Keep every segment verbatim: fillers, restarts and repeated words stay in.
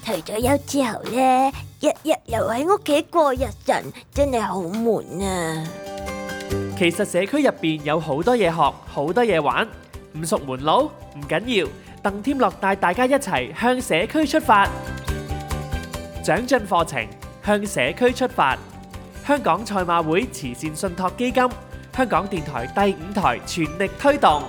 退咗休之後呢，日日留喺屋企過日晨，真係好悶啊！ 其實社區入邊有好多嘢學，好多嘢玩，唔熟門路唔緊要，鄧添樂帶大家一齊向社區出發，長進課程向社區出發。香港賽馬會慈善信託基金、香港電台第五台全力推動。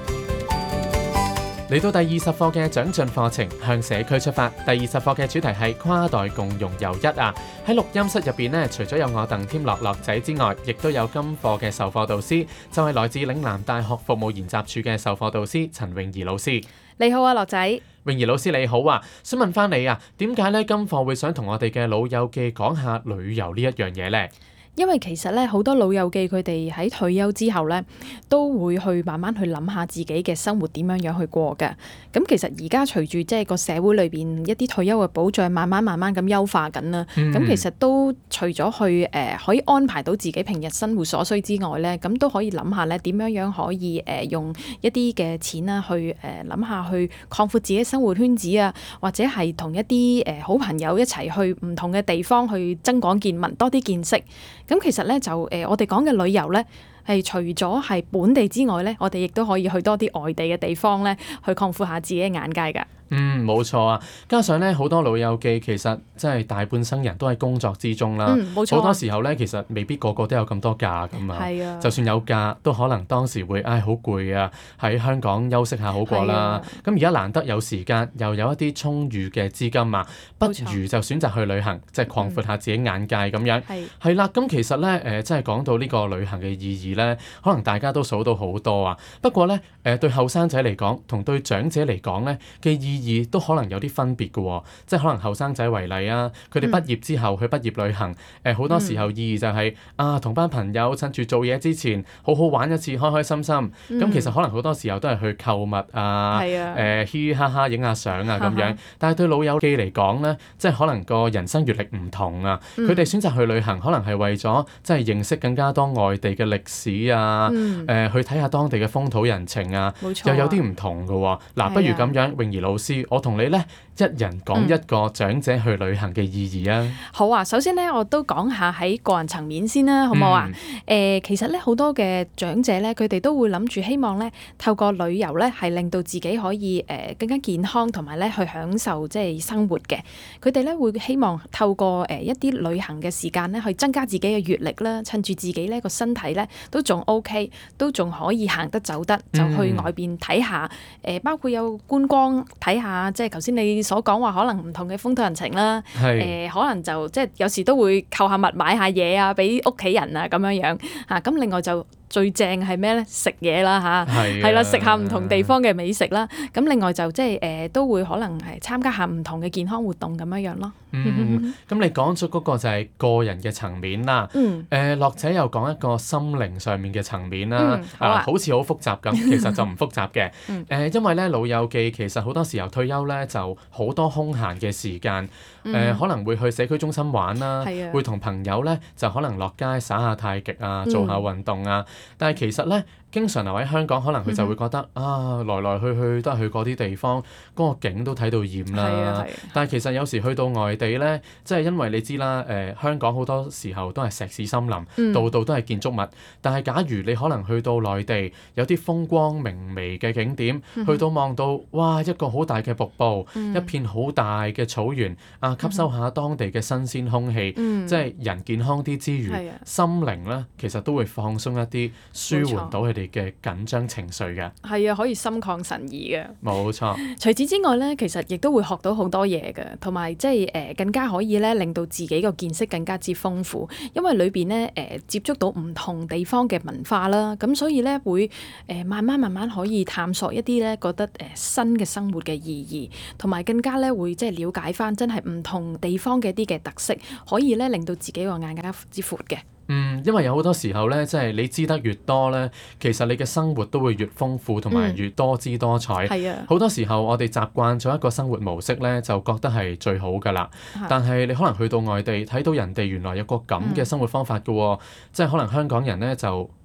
嚟到第二十課嘅長進課程向社區出發，第二十課嘅主題係跨代共融又一啊！喺錄音室入邊呢，除咗有我鄧添樂樂仔之外，亦都有今課嘅授課導師，就係、是、來自嶺南大學服務研習處嘅授課導師陳泳儀老師。 你好啊，樂仔。 泳儀老師你好啊，想問翻你啊，點解呢？今課會想同我哋嘅老友記講下旅遊呢一樣嘢呢？ 因為其實咧，好多老友記佢哋喺退休之後咧，都會去慢慢去諗下自己嘅生活點樣樣去過嘅。咁其實而家隨住即係個社會裏邊一啲退休嘅保障，慢慢慢慢咁優化緊啦。咁、嗯、其實都除咗去誒、呃、可以安排到自己平日生活所需之外咧，咁都可以諗下咧點樣樣可以誒、呃、用一啲嘅錢啦，去誒諗、呃、下去擴闊自己生活圈子啊，或者係同一啲誒、呃、好朋友一齊去唔同嘅地方去增廣見聞，多啲見識。咁其實咧就誒、呃，我哋講嘅旅遊咧，係除咗係本地之外咧，我哋亦都可以去多啲外地嘅地方咧，去擴闊下自己嘅眼界㗎。嗯， 冇錯啊！加上咧，好多老友記其實即係大半生人都喺工作之中啦。嗯，冇錯。好多時候咧，其實未必個個都有咁多假㗎嘛。係啊。就算有假，都可能當時會唉好攰啊，喺香港休息下好過啦。咁而家難得有時間，又有一啲充裕嘅資金啊，不如就選擇去旅行，即係擴闊下自己眼界咁樣。係。係啦，咁其實咧誒，即係講到呢個旅行嘅意義咧，可能大家都數到好多啊。不過咧誒，對後生仔嚟講，同對長者嚟講咧嘅意義都可能有啲分別嘅、哦，即係可能後生仔為例啊，佢哋畢業之後去畢業旅行，誒、呃、好多時候意義就係、是嗯、啊同班朋友趁住做嘢之前好好玩一次，開開心心。咁、嗯、其實可能好多時候都係去購物啊，誒嘻嘻哈哈影下相啊咁樣。但係對老友記嚟講咧，即係可能個人生閲歷唔同啊，佢、嗯、哋選擇去旅行可能係為咗即係認識更加多外地嘅歷史啊，誒、嗯呃、去睇下當地嘅風土人情啊，啊又有啲唔同嘅喎、哦。嗱、啊，不如咁樣，泳儀老師。我同你咧一人講一個長者去旅行嘅意義啊、嗯！ 好啊，首先咧我都講下喺個人層面先啦，好唔好啊？誒、嗯呃，其實咧好多嘅長者咧，佢哋都會諗住希望咧透過旅遊咧係令到自己可以誒、呃、更加健康，同埋咧去享受即係生活嘅。佢哋咧會希望透過誒、呃、一啲旅行嘅時間咧去增加自己嘅閲歷啦，趁住自己咧個身體咧都仲 OK，都仲可以行得走得，就去外邊睇下誒、呃，包括有觀光睇下。即係頭先你所講話，可能唔同嘅風土人情啦，誒、呃、可能就即係有時都會購下物買下嘢啊，俾屋企人啊咁樣樣嚇。咁、啊、另外就最正係咩咧？食嘢啦嚇，係啦，食下唔同地方嘅美食啦。咁另外就即係誒都會可能係參加下唔同嘅健康活動咁樣樣咯。 嗯，咁你講咗嗰個就係個人嘅層面啦。嗯。誒，樂仔又講一個心靈上面嘅層面啦。嗯，好啊。啊，好似好複雜咁，其實就唔複雜嘅。嗯。誒，因為咧老友記其實好多時候退休咧就好多空閒嘅時間。誒、呃、可能會去社區中心玩啦，嗯、會同朋友咧就可能落街耍下太極啊，做下運動啊。嗯、但係其實咧，經常留喺香港，可能佢就會覺得、嗯、啊，來來去去都係去嗰啲地方，嗰、嗰個景都睇到厭啦。啊啊、但係其實有時去到外地咧，即係因為你知啦，誒、呃、香港好多時候都係石屎森林，度度、嗯、都係建築物。但係假如你可能去到內地，有啲風光明媚嘅景點，嗯、去到望到哇一個好大嘅瀑布，嗯、一片好大嘅草原啊！吸收下當地嘅新鮮空氣，嗯、即係人健康啲之餘，啊、心靈咧其實都會放鬆一啲，舒緩到佢哋嘅緊張情緒嘅。係啊，可以心曠神怡嘅。 冇錯。 除此之外咧，其實亦都會學到好多嘢嘅，同埋即係誒更加可以咧令到自己個見識更加之豐富，因為裏邊咧誒接觸到唔同地方嘅文化啦，咁所以咧會誒、呃、慢慢慢慢可以探索一啲咧覺得誒、呃、新嘅生活嘅意義，同埋更加咧會即係了解翻真係唔同地方嘅一啲嘅特色，可以咧令到自己個眼更加之闊嘅。 嗯，因為有好多時候咧，即係你知得越多咧，其實你嘅生活都會越豐富同埋越多姿多彩。係啊、嗯，好多時候我哋習慣咗一個生活模式咧，就覺得係最好㗎啦。啊、但係你可能去到外地睇到人哋原來有個咁嘅生活方法㗎喎，嗯、即係可能香港人咧就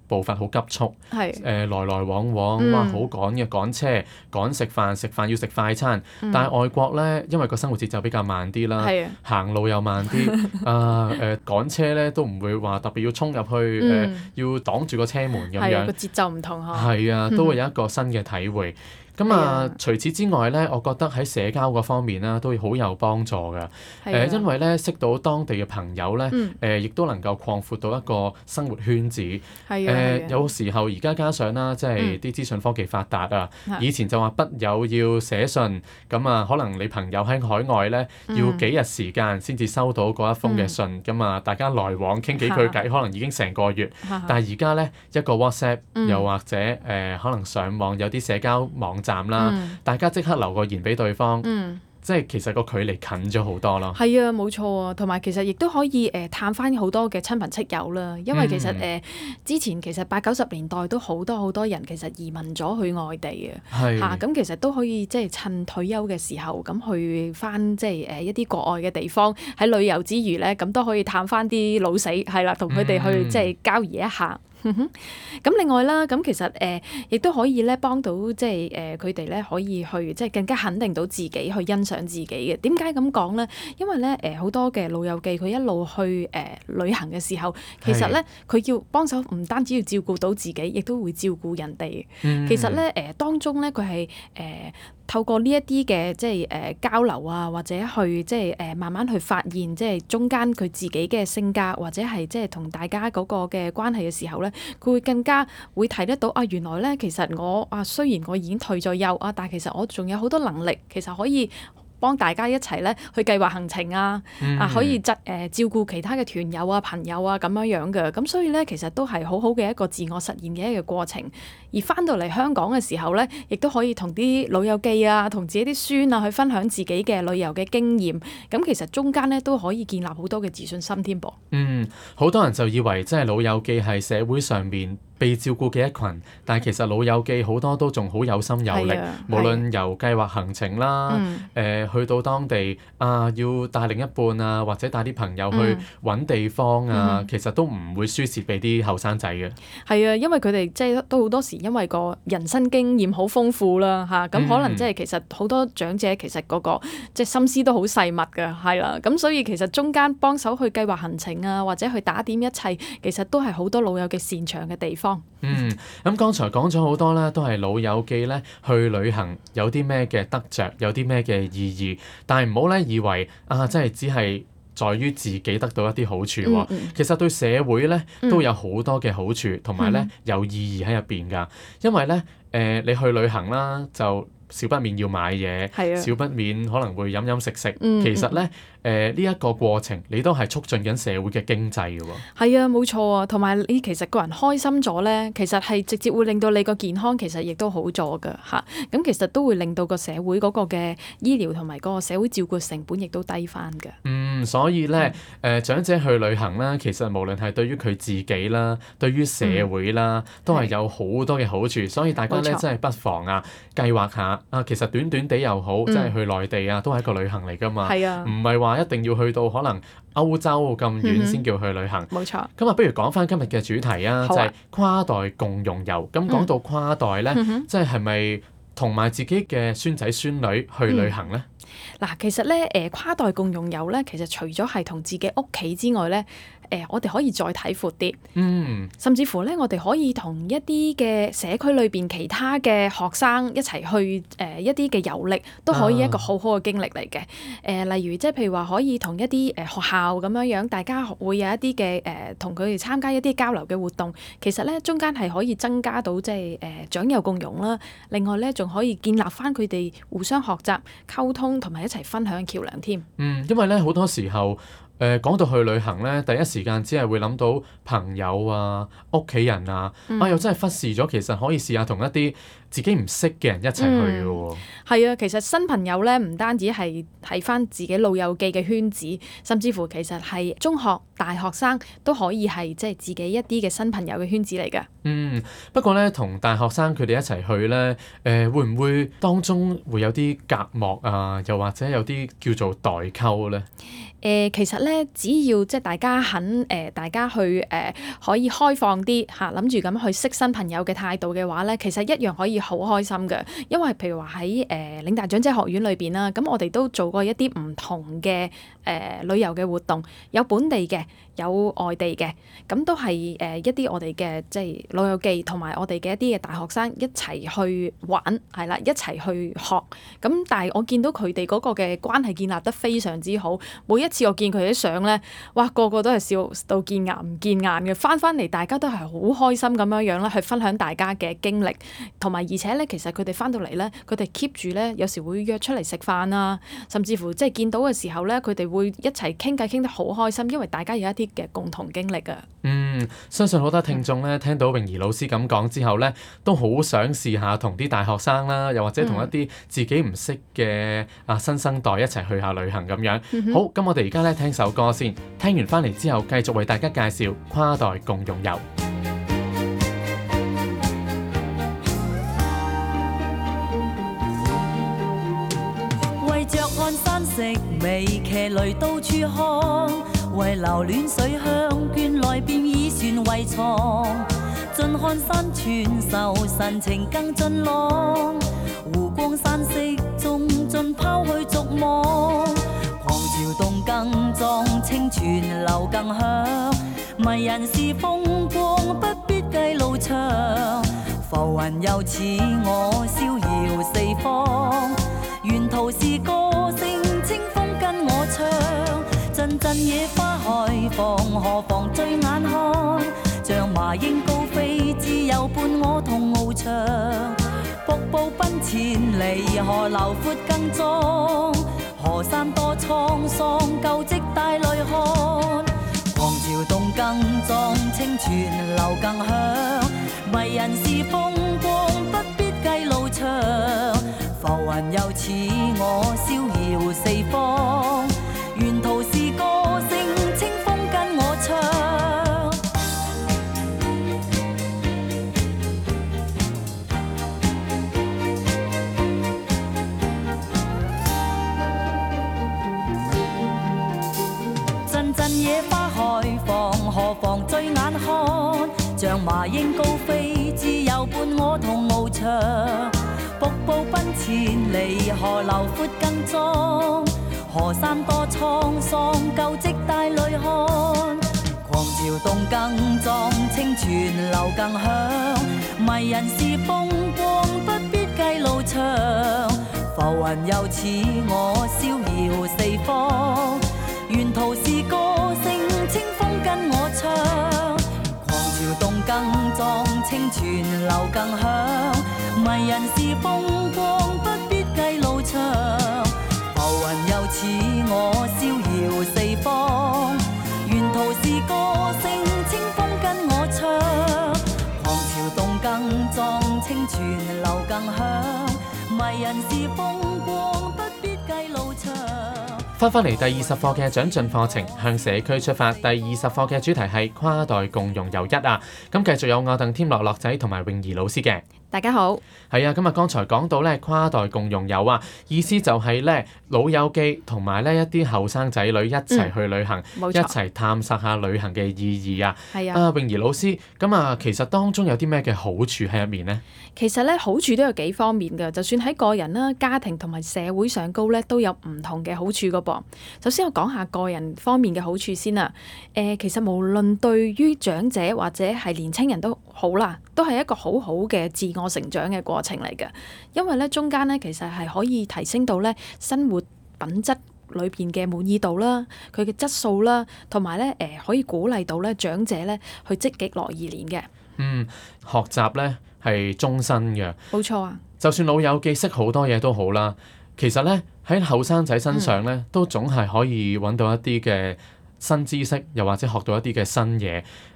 步伐好急促，誒是、呃、來來往往，嗯、哇好趕嘅趕車趕食飯，食飯要食快餐。嗯、但係外國咧，因為個生活節奏比較慢啲啦，的行路又慢啲，啊誒、呃、趕車咧都唔會話特別要衝入去，誒、呃嗯、要擋住個車門咁樣，個節奏唔同嗬。係啊，都會有一個新嘅體會。咁啊，嗯、除此之外咧，我覺得喺社交嗰方面啦，都好有幫助㗎。誒、呃，因為咧識到當地嘅朋友咧，誒、嗯呃，亦都能夠擴闊到一個生活圈子。誒、嗯呃，有時候而家加上啦，即係啲資訊科技發達啊，嗯、以前就話筆友要寫信，咁啊，可能你朋友喺海外咧，要幾日時間先至收到嗰一封嘅信，咁啊、嗯，大家來往傾幾句偈，嗯、可能已經成個月。嗯、但係而家咧一個 WhatsApp，嗯、又或者誒、呃，可能上網有啲社交網站啦，嗯、大家即刻留個言俾對方，嗯、即係其實個距離近咗好多咯。係啊，冇錯啊，同埋其實亦都可以誒、呃、探翻好多嘅親朋戚友啦。因為其實誒、嗯呃、之前其實八九十年代都好多好多人其實移民咗去外地嘅，嚇咁是、啊、其實都可以即係趁退休嘅時候咁去翻即係誒一啲國外嘅地方，喺旅遊之餘咧咁都可以探翻啲老死係啦，同佢哋去、嗯、即係交誼一下。咁另外啦，咁其實誒亦都可以咧幫到即係誒佢哋咧可以去即係更加肯定到自己去欣賞自己嘅。點解咁講咧？因為咧誒好多嘅老友記佢一路去誒、呃、旅行嘅時候，其實咧佢要幫手唔單止要照顧到自己，亦都會照顧人哋。嗯、其實咧誒、呃、當中咧佢係誒透過呢一啲嘅即係誒、呃、交流啊，或者去即係誒、呃、慢慢去發現即係中間佢自己嘅性格，或者係即係同大家嗰個嘅關係嘅時候咧，佢會更加會睇得到啊！原來咧其實我啊雖然我已經退咗休啊，但係其實我仲有好多能力，其實可以幫大家一齊咧去計劃行程啊，嗯、啊可以質誒、呃、照顧其他嘅團友啊、朋友啊咁樣樣嘅，咁所以咧其實都係好好嘅一個自我實現嘅一個過程。而翻到嚟香港嘅時候咧，亦都可以同啲老友記啊、同自己啲孫啊去分享自己嘅旅遊嘅經驗。咁其實中間咧都可以建立好多嘅自信心添噃。嗯，好多人就以為即係老友記係社會上面被照顧嘅一群，但係其實老友記好多都仲好有心有力，啊、無論由計劃行程啦，誒、嗯呃、去到當地啊，要帶另一半啊，或者帶啲朋友去揾地方啊，嗯、其實都唔會輸蝕俾啲後生仔嘅。係啊，因為佢哋即係都好多時因為個人生經驗好豐富啦，嚇、啊、咁可能即係其實好多長者其實嗰、嗰個即係心思都好細密㗎，係啦、啊，咁所以其實中間幫手去計劃行程啊，或者去打點一切，其實都係好多老友記擅長嘅地方。嗯，咁剛才講咗好多啦，都係老友記咧去旅行有啲咩嘅得着，有啲咩嘅意義，但係唔好咧以為啊，真係只係在於自己得到一啲好處喎，嗯嗯、其實對社會咧都有好多嘅好處，同埋咧有意義喺入邊㗎，因為咧誒、呃、你去旅行啦就少不免要買嘢，啊、少不免可能會飲飲食食。嗯、其實咧，誒呢一個過程，你都係促進緊社會嘅經濟嘅喎。係啊，冇錯啊。同埋你其實個人開心咗咧，其實係直接會令到你個健康其實亦都好咗㗎嚇。咁、啊、其實都會令到個社會嗰個嘅醫療同埋嗰個社會照顧成本亦都低翻㗎。嗯，所以咧，誒、呃、長者去旅行啦，其實無論係對於佢自己啦，對於社會啦，嗯、都係有好多嘅好處。所以大家咧錯真係不妨啊，計劃下。啊，其實短短地又好，即係、嗯、去內地啊，都係一個旅行嚟㗎嘛。係啊，唔係話一定要去到可能歐洲咁遠先叫去旅行。冇錯。咁啊，不如講返今日嘅主題啊，啊就係跨代共融遊。咁講到跨代咧，嗯、即係係咪同埋自己嘅孫仔孫女去旅行咧？嗱、嗯，其實咧，誒跨代共融遊咧，其實除咗係同自己屋企之外咧。誒、呃，我哋可以再睇闊啲，嗯，甚至乎咧，我哋可以同一啲嘅社區裏邊其他嘅學生一齊去誒、呃、一啲嘅遊歷，都可以一個好好嘅經歷嚟嘅。誒、呃，例如即係譬如話，可以同一啲誒、呃、學校咁樣樣，大家會有一啲嘅誒，同佢哋參加一啲交流嘅活動。其實咧，中間係可以增加到即係誒長幼共融啦。另外咧，仲可以建立翻佢哋互相學習、溝通同埋一齊分享嘅橋梁添。嗯，因為咧好多時候。誒講、呃、到去旅行咧，第一時間只係會諗到朋友啊、屋企人啊，嗯、啊又真係忽視咗其實可以試下同一啲自己唔識嘅人一齊去嘅喎。 係、嗯、啊，其實新朋友咧唔單止係喺翻自己老友記嘅圈子，甚至乎其實係中學、大學生都可以係即係自己一啲嘅新朋友嘅圈子嚟㗎。 嗯，不過咧同大學生佢哋一齊去咧，誒、呃、會唔會當中會有啲隔膜啊？又或者有啲叫做代溝咧？ 誒、呃、其實咧，只要即係大家肯誒、呃，大家去誒、呃、可以開放啲嚇，諗住咁去識新朋友嘅態度嘅話咧，其實一樣可以好開心嘅。因為譬如話喺誒嶺大長者學院裏邊啦，咁我哋都做過一啲唔同嘅誒、呃、旅遊嘅活動，有本地嘅，有外地嘅，咁都係誒、呃、一啲我哋嘅即係老友記同埋我哋嘅一啲嘅大學生一齊去玩，係啦，一齊去學。咁但係我見到佢哋嗰個嘅關係建立得非常之好，每一次我見佢啲相咧，哇，個個都係笑到見牙唔見眼嘅，翻翻嚟大家都係好開心咁樣樣啦，去分享大家嘅經歷，同埋而且咧，其實佢哋翻到嚟咧，佢哋 keep 住咧，有時會約出嚟食飯啊，甚至乎即係見到嘅時候咧，佢哋會一齊傾偈傾得好開心，因為大家有一啲嘅共同經歷啊。 嗯，相信好多聽眾咧聽到泳兒老師咁講之後咧，都好想試下同啲大學生啦，又或者同一啲自己唔識嘅啊新生代一齊去下旅行咁樣。嗯、好，咁我哋而家咧聽首歌先，聽完翻嚟之後繼續為大家介紹跨代共融遊。 為着看山色美，騎驢到處看，為留戀水鄉，倦來便以船為床，盡看山川秀，神情更俊朗，湖光山色中盡拋去俗望，狂潮動更壯，清泉流更響，迷人是風光，不必計路長，浮雲又似我逍遙四方，沿途是歌聲，清風跟我唱，陣陣野花開放，何妨醉眼看，像麻鷹高飛，自由伴我同翱翔，瀑布奔千里，河流闊更壯，河山多滄桑，舊跡帶淚看，狂潮動更壯，清泉流更響，迷人是風光，不必計路長，浮雲又似我逍遙四方，沿途是歌聲，清風跟我唱。陣陣野花開放，何妨醉眼看，像麻鷹高飛，自由伴我同翱翔，瀑布奔千里，河流闊更壯，河山多滄桑，舊跡帶淚看，狂潮動更壯，清泉流更響，迷人是風光，不必計路長，浮雲又似我逍遙四方，沿途是歌聲，清風跟我唱，狂潮動更壯，清泉流更響，迷人是風光，不必計路長，浮雲又似我逍遙四方，沿途是歌聲，清風跟我唱，狂潮動更壯，清泉流更響，迷人是風光，不必計路長。 翻返嚟第二十課嘅長進課程，向社區出發。第二十課嘅主題係跨代共融遊一啊！咁繼續有我鄧添樂樂仔同埋泳兒老師嘅。 大家好， 係啊！咁啊，剛才講到咧跨代共融遊啊，意思就係咧老友記同埋咧一啲後生仔女一齊去旅行， 嗯、 一齊探索下旅行嘅意義啊！ 係啊， 啊泳兒老師，咁啊，其實當中有啲咩嘅好處喺入面呢？ 其實咧好處都有幾方面嘅，就算喺個人啦、家庭同埋社會上高咧，都有唔同嘅好處噶噃。首先我講下個人方面嘅好處先啦。誒、呃，其實無論對於長者或者係年青人都好啦，都係一個好好嘅自我成長嘅過程嚟嘅。因為咧中間咧其實係可以提升到咧生活品質裏邊嘅滿意度啦，佢嘅質素啦，同埋咧誒可以鼓勵到咧長者咧去積極樂而年嘅。 嗯，學習咧係終身嘅。 冇錯啊！ 就算老友記識好多嘢都好啦，其實咧喺後生仔身上咧，嗯、都總係可以揾到一啲嘅新知識，又或者學到一啲嘅新嘢。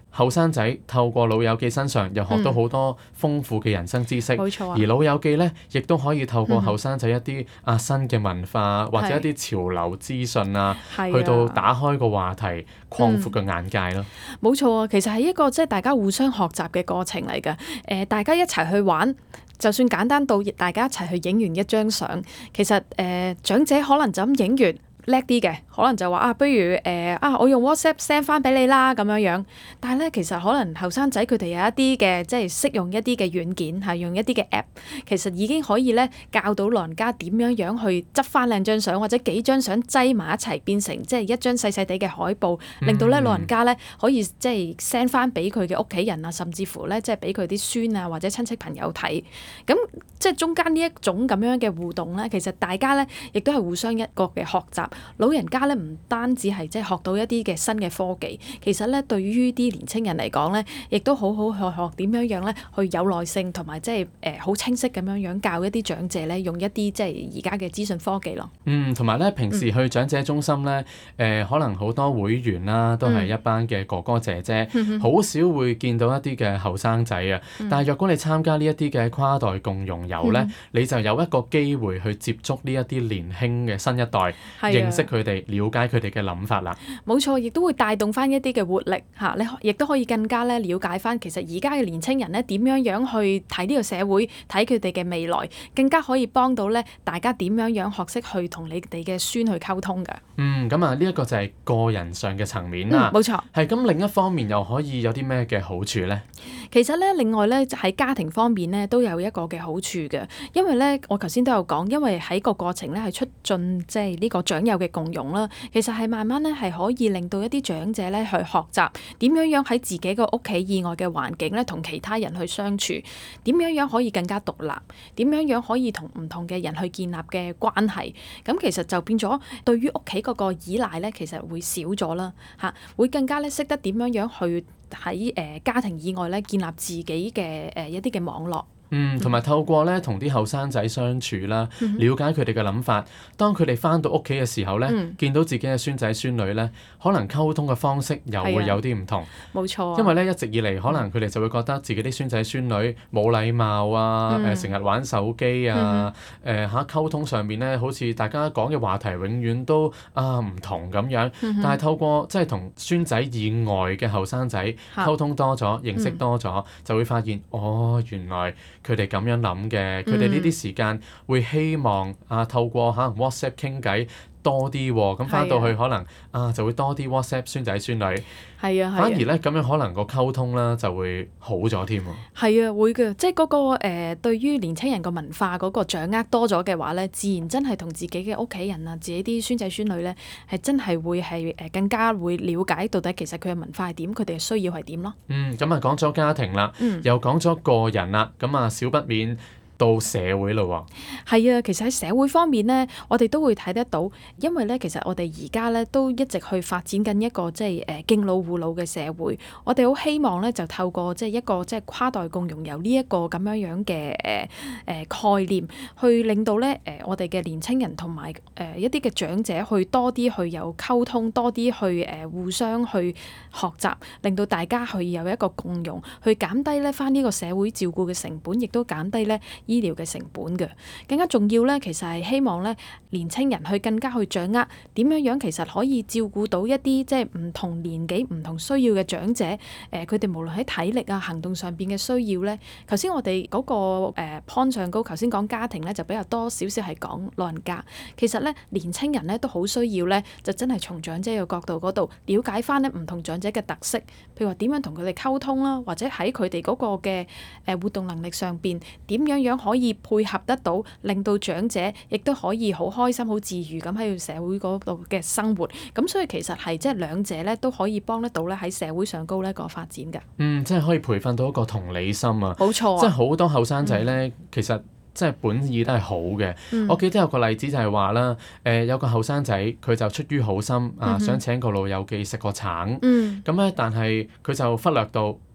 後生仔透過老友記身上又學到好多豐富嘅人生知識， 冇錯啊、 而老友記咧亦都可以透過後生仔一啲啊新嘅文化、嗯、或者一啲潮流資訊啊，去到打開個話題，擴闊個眼界咯。 冇、嗯、錯啊，其實係一個即係大家互相學習嘅過程嚟㗎。誒、呃，大家一齊去玩。就算簡單到大家一齊去影完一張相，其實誒、呃、長者可能就咁影完叻啲嘅，可能就話啊，不如誒、呃、啊，我用 WhatsApp send 翻俾你啦咁樣樣。但係咧，其實可能後生仔佢哋有一啲嘅，即係識用一啲嘅軟件，係用一啲嘅 app， 其實已經可以咧教到老人家點樣樣去執翻兩張相，或者幾張相擠埋一齊變成即係一張細細地嘅海報，令到咧老人家咧可以即係 send 翻俾佢嘅屋企人啊，甚至乎咧即係俾佢啲孫啊或者親戚朋友睇。咁即係中間呢一種咁樣嘅互動咧，其實大家咧亦都係互相一個嘅學習。老人家咧唔單止係即係學到一啲嘅新嘅科技，其實咧對於啲年青人嚟講咧，亦都好好學學點樣樣咧去有耐性同埋即係誒好清晰咁樣樣教一啲長者咧用一啲即係而家嘅資訊科技咯。嗯， 同埋咧平時去長者中心咧，誒、嗯呃、可能好多會員啦，都係一班嘅哥哥姐姐，好、嗯、少會見到一啲嘅後生仔啊。嗯、但係若果你參加呢一啲嘅跨代共融遊咧，嗯、你就有一個機會去接觸呢一啲年輕嘅新一代，認識佢哋，了解佢哋嘅諗法啦。 冇錯，亦都會帶動翻一啲嘅活力嚇，你亦都可以更加咧了解翻其實而家嘅年青人咧點樣樣去睇呢個社會，睇佢哋嘅未來，更加可以幫到咧大家點樣樣學識去同你哋嘅孫去溝通㗎。 嗯，咁啊呢一個就係個人上嘅層面啦。 冇、嗯、錯。係咁，另一方面又可以有啲咩嘅好處咧？ 其實咧，另外咧喺家庭方面咧都有一個嘅好處嘅，因為咧我頭先都有講，因為喺個過程咧係促進即係呢個長幼嘅共融啦。其實係慢慢咧係可以令到一啲長者咧去學習點樣樣喺自己個屋企以外嘅環境咧同其他人去相處，點樣樣可以更加獨立，點樣樣可以同唔同嘅人去建立嘅關係。咁其實就變咗對於屋企嗰個依賴咧，其實會少咗啦嚇，會更加咧識得點樣樣去喺誒家庭以外咧建立自己嘅誒一啲嘅網絡。 嗯，同埋透過咧同啲後生仔相處啦，嗯、了解佢哋嘅諗法。當佢哋翻到屋企嘅時候咧，嗯、見到自己嘅孫仔孫女咧，可能溝通嘅方式又會有啲唔同。 冇錯、啊。 因為咧一直以嚟，可能佢哋就會覺得自己啲孫仔孫女冇禮貌啊，誒成日玩手機啊，誒喺溝通上面咧，好似大家講嘅話題永遠都啊唔同咁樣。嗯、但係透過即係同孫仔以外嘅後生仔溝通多咗，嗯、認識多咗，就會發現哦，原來佢哋咁樣諗嘅，佢哋呢啲時間會希望啊透過可能 WhatsApp 傾偈多啲喎，咁翻到去可能啊就會多啲 WhatsApp 孫仔孫女， 係啊， 反而咧咁樣可能個溝通啦就會好咗添喎。 係啊，會嘅，即係嗰個誒對於年青人個文化嗰個掌握多咗嘅話咧，自然真係同自己嘅屋企人啊，自己啲孫仔孫女咧係真係會係誒更加會了解到底其實佢嘅文化係點，佢哋嘅需要係點咯。嗯， 咁啊講咗家庭啦，嗯、又講咗個人啦，咁啊少不免到社會咯喎。 係啊，其實喺社會方面咧，我哋都會睇得到，因為咧其實我哋而家咧都一直去發展緊一個即係誒敬老護老嘅社會。我哋好希望咧就透過即係一個即係跨代共融，由呢一個咁樣樣嘅誒誒概念，去令到咧誒我哋嘅年青人同埋誒一啲嘅長者去多啲去有溝通，多啲去誒互相去學習，令到大家去有一個共融，去減低咧返呢個社會照顧嘅成本，亦都減低咧醫療嘅成本嘅。更加重要咧，其實係希望咧年青人去更加去掌握點樣樣，其實可以照顧到一啲即係唔同年紀、唔同需要嘅長者。誒、呃，佢哋無論喺體力啊、行動上邊嘅需要咧，頭先我哋嗰個誒 point 上高，頭先講家庭咧就比較多少少係講老人家。其實咧年青人咧都好需要咧，就真係從長者嘅角度嗰度了解翻咧唔同長者嘅特色，譬如話點樣同佢哋溝通啦，或者喺佢哋嗰個嘅誒活動能力上邊點樣樣可以配合得到，令到長者亦都可以好開心、好自如咁喺社會嗰度嘅生活。咁所以其實係即係兩者咧都可以幫得到咧喺社會上高呢個發展嘅。 嗯，即係可以培訓到一個同理心啊。 冇錯啊。 即係好多後生仔咧，嗯、其實即係本意都係好嘅。嗯、我記得有個例子就係話啦，誒、呃、有個後生仔佢就出於好心啊，嗯、哼想請個老友記食個橙。嗯。咁咧，但係佢就忽略到。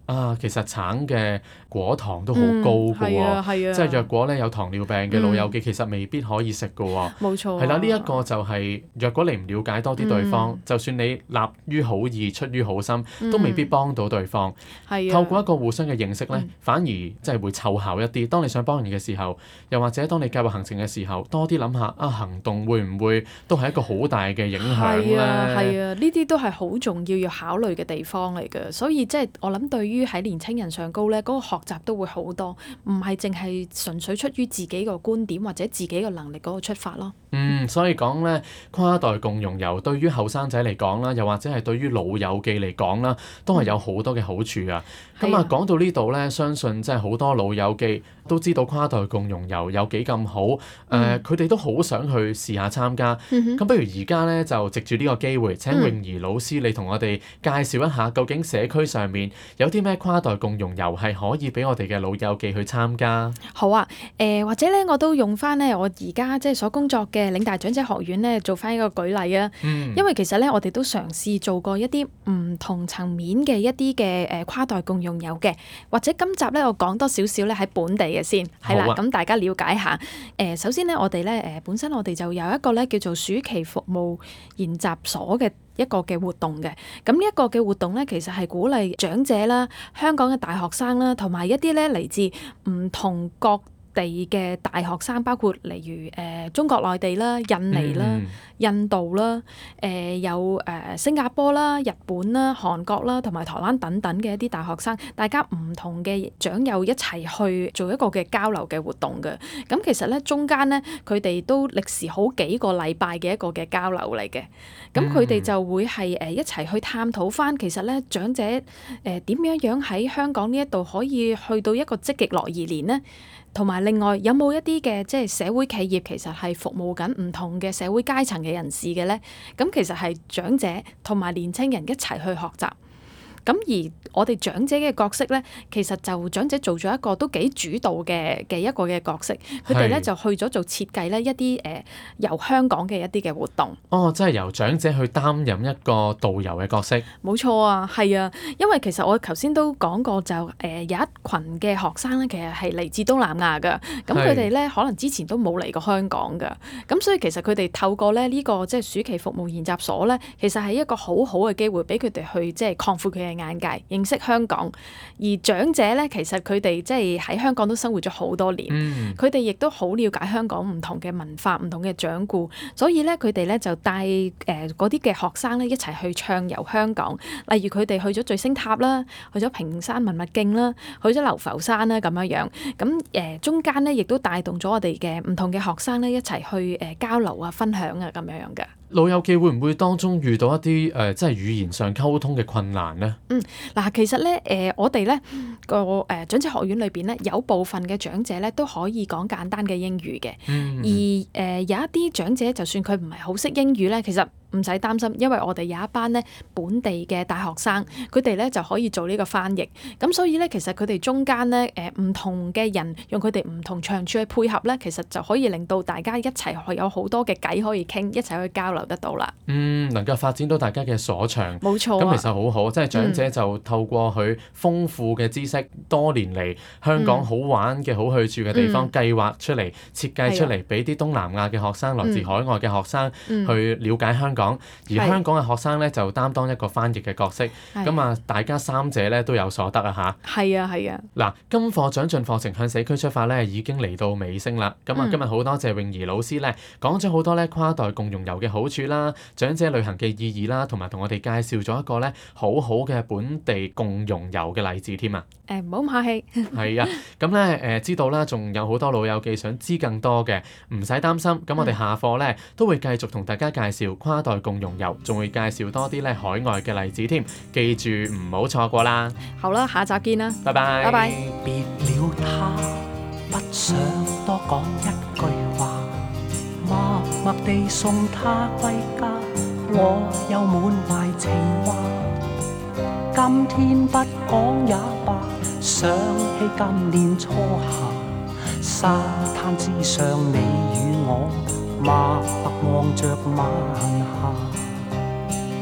啊，其實橙嘅果糖都好高㗎喎， 嗯啊啊、 即係若果咧有糖尿病嘅老友記，嗯、其實未必可以食㗎喎。 冇錯、啊。 係啦，呢、這、一個就係、是、若果你唔了解多啲對方，嗯、就算你立於好意、出於好心，都未必幫到對方。係、嗯、透過一個互相嘅認識咧，嗯、反而即係會湊效一啲。當你想幫人嘅時候，又或者當你計劃行程嘅時候，多啲諗下啊，行動會唔會都係一個好大嘅影響咧？係啊，係啊，呢啲都係好重要要考慮嘅地方嚟嘅。所以即係我諗，對於喺年青人上高咧，嗰、那個學習都會好多，唔係淨係純粹出於自己個觀點或者自己個能力嗰個出發咯。 嗯，所以講咧，跨代共融遊對於後生仔嚟講啦，又或者係對於老友記嚟講啦，都係有好多嘅好處啊。咁啊、嗯，講到呢度咧，相信即係好多老友記都知道跨代共融遊有幾咁好。誒、呃，佢哋、嗯、都好想去試下參加。咁、嗯、哼不如而家咧就藉住呢個機會，請泳兒老師你同我哋介紹一下，究竟社區上面有啲咩跨代共融遊係可以俾我哋嘅老友記去參加？ 好啊，誒、呃、或者咧我都用翻咧我而家即係所工作嘅嶺大長者學院咧做翻一個舉例啊。嗯、因為其實咧我哋都嘗試做過一啲唔同層面嘅一啲嘅誒跨代共融遊嘅，或者今集咧我講多少少咧喺本地嘅先，係啦、啊，咁大家了解下。誒、呃、首先咧我哋咧誒本身我哋就有一個咧叫做暑期服務研習所嘅一個嘅活動嘅，咁呢一個嘅活動咧，其實係鼓勵長者啦、香港嘅大學生啦，同埋一啲咧嚟自唔同國地嘅大學生，包括例如誒、呃、中國內地啦、印尼啦、嗯、印度啦、誒、呃、有誒、呃、新加坡啦、日本啦、韓國啦，同埋台灣等等嘅一啲大學生，大家唔同嘅長幼一齊去做一個嘅交流嘅活動嘅。咁其實咧中間咧，佢哋都歷時好幾個禮拜嘅一個嘅交流嚟嘅。咁佢哋就會係誒一齊去探討翻，其實咧長者誒點樣樣喺香港呢一度可以去到一個積極樂而年呢？同埋另外有冇一啲嘅即係社會企業其實係服務緊唔同嘅社會階層嘅人士嘅咧？咁其實係長者同埋年青人一齊去學習。咁而我哋長者嘅角色咧，其實就長者做咗一個都幾主導嘅嘅一個嘅角色。佢哋咧就去咗做設計咧一啲誒、呃、由香港嘅一啲嘅活動。哦， 即係由長者去擔任一個導遊嘅角色。 冇錯啊，係啊，因為其實我頭先都講過就誒、呃、有一群嘅學生咧，其實係嚟自東南亞㗎。咁佢哋咧可能之前都冇嚟過香港㗎。咁所以其實佢哋透過咧呢、這個即係暑期服務研習所咧，其實係一個好好嘅機會，俾佢哋去即係擴闊佢嘅眼界，認識香港。而長者咧，其實佢哋即係喺香港都生活咗好多年，佢哋亦都好了解香港唔同嘅文化、唔同嘅掌故，所以咧佢哋咧就帶誒嗰啲嘅學生咧一齊去暢遊香港。例如佢哋去咗聚星塔啦，去咗平山文物徑啦，去咗流浮山啦咁樣樣。咁誒、呃、中間咧亦都帶動咗我哋嘅唔同嘅學生咧一齊去誒、呃、交流啊、分享啊咁樣樣嘅。 老友記會唔會當中遇到一啲誒、呃，即係語言上溝通嘅困難呢？ 嗯，嗱，其實咧，誒、呃，我哋咧個誒長者學院裏邊咧，有部分嘅長者咧都可以講簡單嘅英語嘅，嗯、而誒、呃、有一啲長者就算佢唔係好識英語咧，其實唔使擔心，因為我哋有一班咧本地嘅大學生，佢哋咧就可以做呢個翻譯。咁所以咧，其實佢哋中間咧，誒、呃、唔同嘅人用佢哋唔同長處去配合咧，其實就可以令到大家一齊去有好多嘅偈可以傾，一齊去交流得到啦。 嗯，能夠發展到大家嘅所長， 冇錯、啊。 咁其實好好，即係長者就透過佢豐富嘅知識，嗯、多年嚟香港好玩嘅好去處嘅地方，嗯、計劃出嚟設計出嚟，俾啲東南亞嘅學生、來自海外嘅學生、嗯、去了解香港。而香港嘅學生咧就擔當一個翻譯嘅角色，咁啊大家三者咧都有所得啊吓， 係啊係啊。 嗱，今課長進課程向社區出發咧已經嚟到尾聲啦。咁啊、嗯、今日好多謝泳兒老師咧講咗好多咧跨代共融遊嘅好處啦、長者旅行嘅意義啦，同埋同我哋介紹咗一個咧好好嘅本地共融遊嘅例子添啊。 誒唔好咁客氣。 係啊，咁咧誒知道啦，仲有好多老友記想知更多嘅，唔使擔心。咁我哋下課咧都會繼續同大家介紹跨代共融遊，仲會介紹多啲咧海外嘅例子添。記住唔好錯過啦。 好啦，下集見啦。 拜拜。 拜拜。 別了他，不想多講一句話，默默地送他歸家，我又滿懷情話。今天不講也罷，想起今年初夏，沙灘之上你與我默默望着晚霞。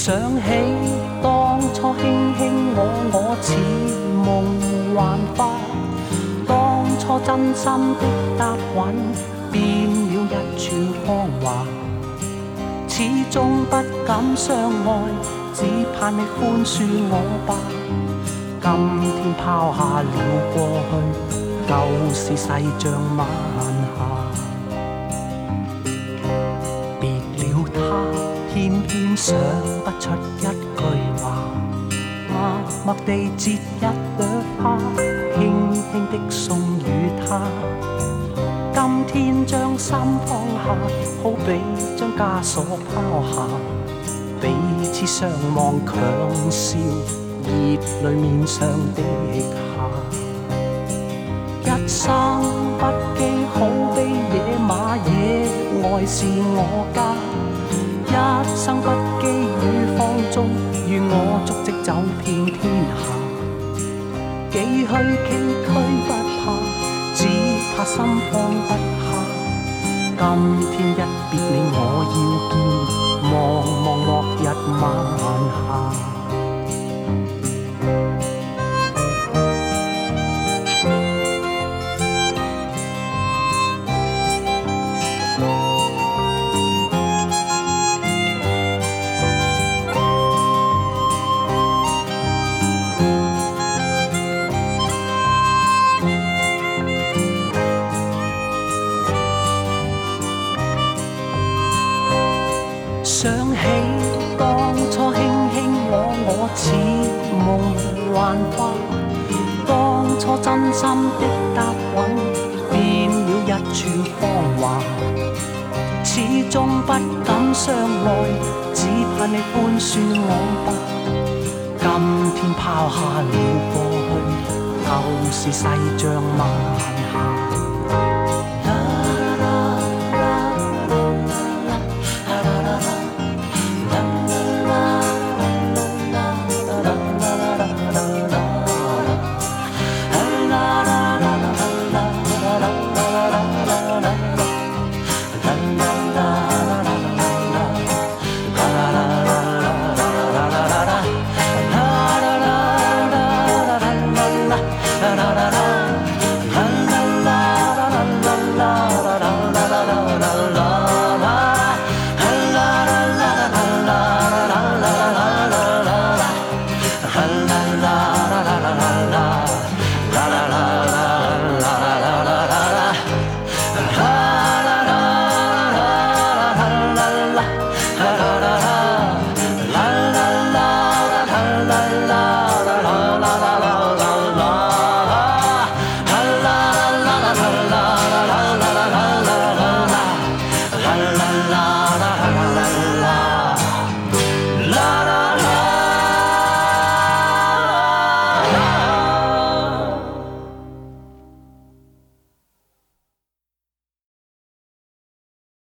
想起當初卿卿我我似夢幻花，當初真心的答允變了一串芳華，始終不敢相愛，只盼你寬恕我吧。今天拋下了過去，舊事細像晚霞，別了他偏偏想不出一句話，默默地折一朵花，輕輕的送與他。今天將心放下，好比將枷鎖拋下，彼此相望強笑，熱淚面上的下。一生不羈好比野馬，野外是我家。一生不羈與放縱，與我足跡走遍天下。幾許崎嶇不怕，只怕心放不下。今天一別你我要見，望望落日晚霞。想起當初卿卿我我似夢幻花，當初真心的答允變了一串芳華，始終不敢相愛，只盼你寬恕我吧。今天拋下了過去，舊事細像晚霞。